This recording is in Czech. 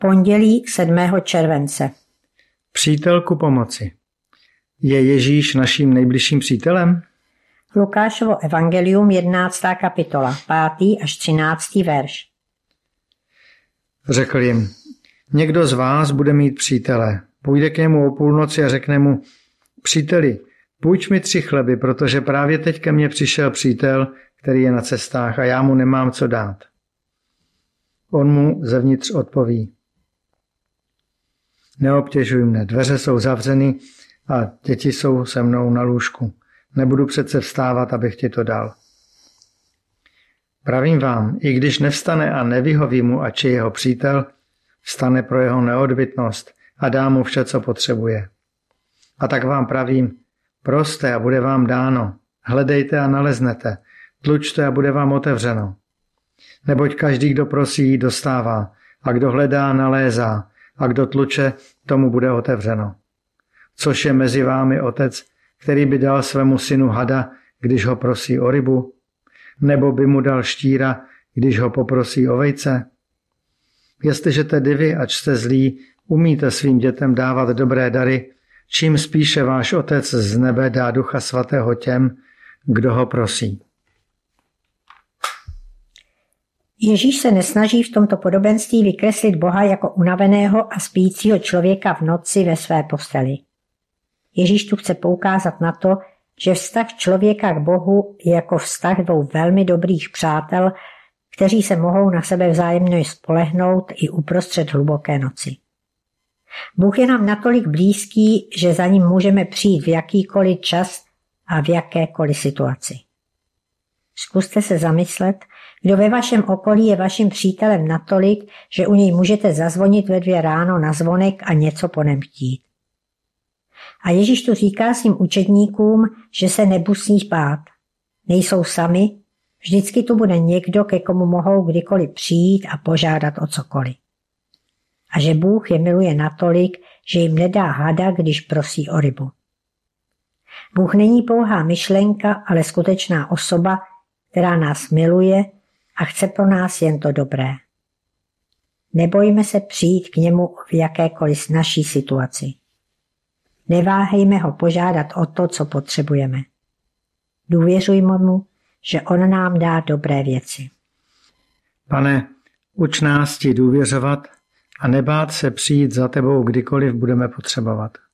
Pondělí 7. července. Přítel ku pomoci. Je Ježíš naším nejbližším přítelem? Lukášovo evangelium 11. kapitola, 5. až 13. verš. Řekl jim, někdo z vás bude mít přítele. Půjde k němu o půlnoci a řekne mu, příteli, půjč mi 3 chleby, protože právě teď ke mně přišel přítel, který je na cestách a já mu nemám co dát. On mu zevnitř odpoví, neobtěžuj mne, dveře jsou zavřeny a děti jsou se mnou na lůžku. Nebudu přece vstávat, abych ti to dal. Pravím vám, i když nevstane a nevyhoví mu, ač je jeho přítel, vstane pro jeho neodbytnost a dá mu vše, co potřebuje. A tak vám pravím, proste a bude vám dáno, hledejte a naleznete, tlučte a bude vám otevřeno. Neboť každý, kdo prosí, dostává, a kdo hledá, nalézá, a kdo tluče, tomu bude otevřeno. Což je mezi vámi otec, který by dal svému synu hada, když ho prosí o rybu, nebo by mu dal štíra, když ho poprosí o vejce? Jestliže tedy vy, ač jste zlí, umíte svým dětem dávat dobré dary, čím spíše váš otec z nebe dá Ducha Svatého těm, kdo ho prosí. Ježíš se nesnaží v tomto podobenství vykreslit Boha jako unaveného a spícího člověka v noci ve své posteli. Ježíš tu chce poukázat na to, že vztah člověka k Bohu je jako vztah 2 velmi dobrých přátel, kteří se mohou na sebe vzájemně spolehnout i uprostřed hluboké noci. Bůh je nám natolik blízký, že za ním můžeme přijít v jakýkoliv čas a v jakékoliv situaci. Zkuste se zamyslet, kdo ve vašem okolí je vaším přítelem natolik, že u něj můžete zazvonit ve 2 ráno na zvonek a něco po něm chtít. A Ježíš tu říká svým učedníkům, že se nebusí bát. Nejsou sami, vždycky tu bude někdo, ke komu mohou kdykoliv přijít a požádat o cokoliv. A že Bůh je miluje natolik, že jim nedá hada, když prosí o rybu. Bůh není pouhá myšlenka, ale skutečná osoba, která nás miluje a chce pro nás jen to dobré. Nebojme se přijít k němu v jakékoliv naší situaci. Neváhejme ho požádat o to, co potřebujeme. Důvěřujme mu, že on nám dá dobré věci. Pane, uč nás ti důvěřovat a nebát se přijít za tebou, kdykoliv budeme potřebovat.